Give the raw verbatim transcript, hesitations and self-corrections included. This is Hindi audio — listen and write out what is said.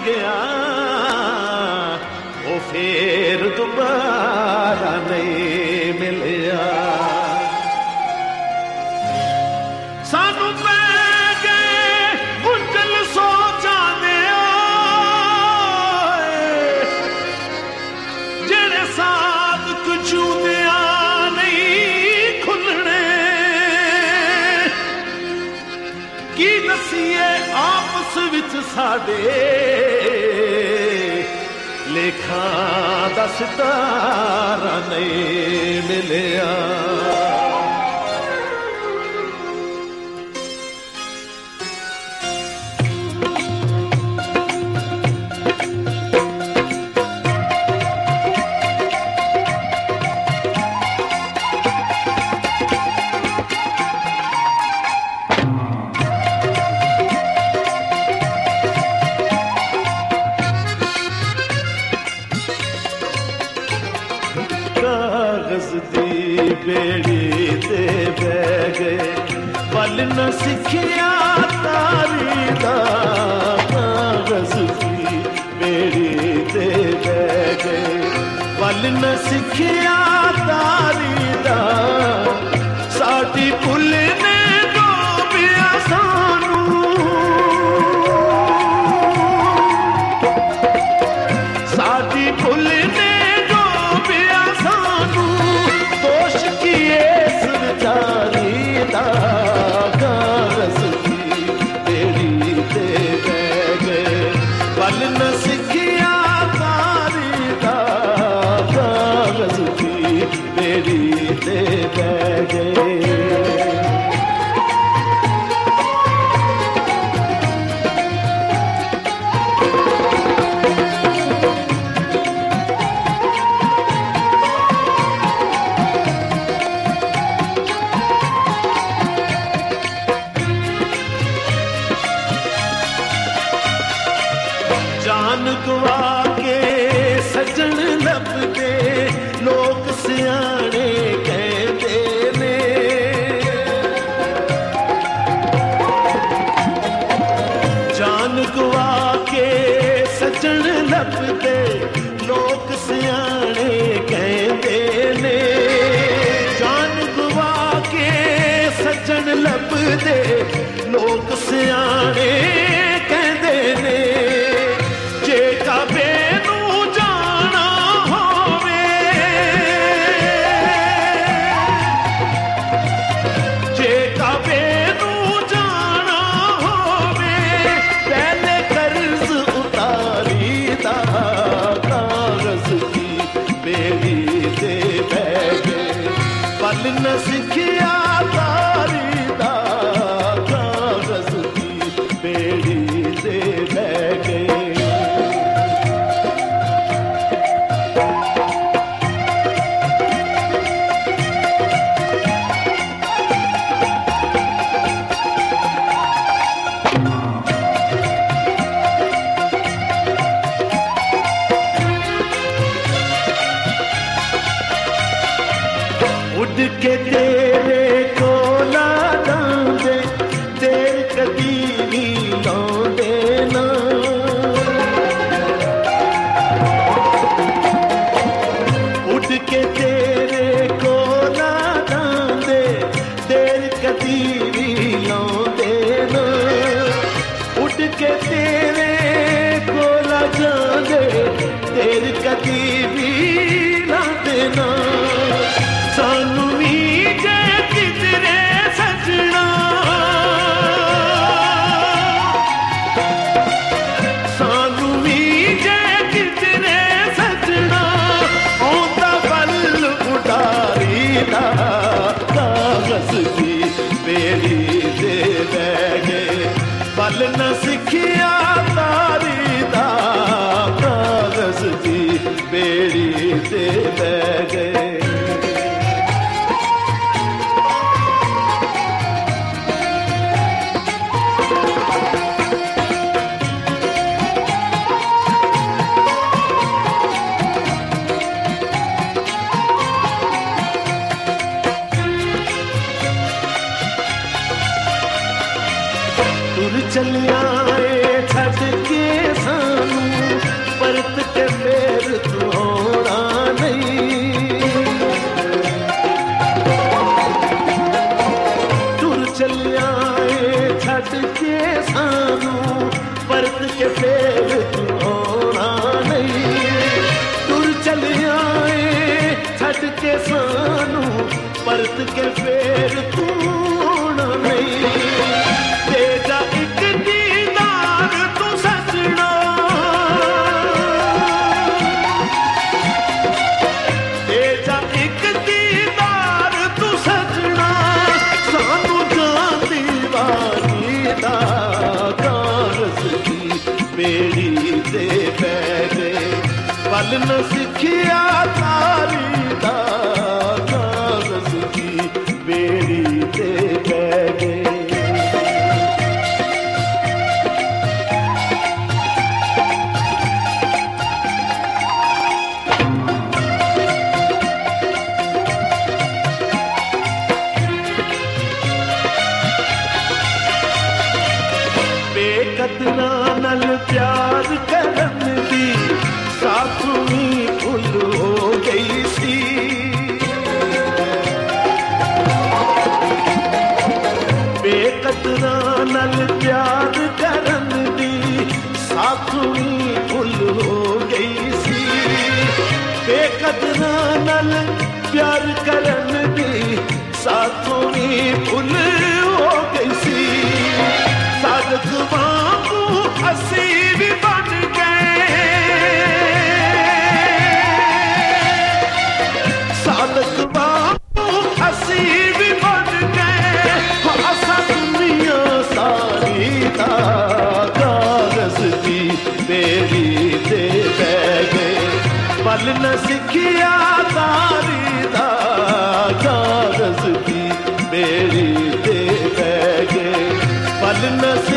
गया वो फिर दोबारा नहीं मिलया। सानू पै गए उजल सोचा दे जेड़े साथ कुछूदिया नहीं खुलने की दसीए आपस विच साडे लेखा दा सितारा नहीं मिलया। कागज दी बेड़ी ते बह गए पल न सिखिया तारी दा। कागज दी बेड़ी ते बह गए पल न सिखिया तारी दा। साडी भुल ने डोबिया सानू साडी भुल ने कागज की बेड़ी ते बह गए पल न सिखिया तारी दा। कागज की बेड़ी ते बह गए। जान गवा के सजन लभदे लोग सियाने कहते ने। जान गवा के सजन लभदे लोग सियाने कहते ने। जान गवा के सजन लभदे लोग सियाने कहते ने। पल न सिखिया तारी दा। कागज की बेड़ी ते बह गए। उड़ के तेरे कोला दांदे देर कदी भी लौंदे ना। उड़ के तेरे कोला दांदे देर कदी भी लौंदे ना। उड़ के तेरे कोला जांदे देर कदी भी लौंदे ना। सानू नी जे कितरे सजना सानू नी जे कितरे सजना औंदा पल उडारी दा। कागज की बेड़ी ते बह गए पल न सिखिया तारी दा। कागज की बेड़ी ते बह गए। तुर चलिया छड़ के सानू परत के फेर तू आना नहीं। तुर चलिया छड़ के सानू परत के फेर तू आना नहीं। तुर चलिया छड़ के सानू परत के फेर तू आना नहीं। दे जा एक दीदार तू सजना, दे जा एक दीदार तू सजना, सानू जान दीवानी दा कारस दी बेड़ी ते पै गए। पल न सिखिया तारी दा कारस दी बेड़ी ते पै गए। बेकदरा नल प्यार करन दी साथुनी भुल हो गई सी। बेकदरा नल प्यार करन दी साथुनी भुल हो गई सी। बेकदरा नल प्यार करन दी साथुनी भुल हो गई सी। सादक वांगू असी भी बन गए, सादक वांगू असी भी बन गए। असा दुनिया सारी दा कागज दी बेड़ी ते पै गए। पल न सिखिया तारी दा कागज दी बेड़ी ते पै गए। पल न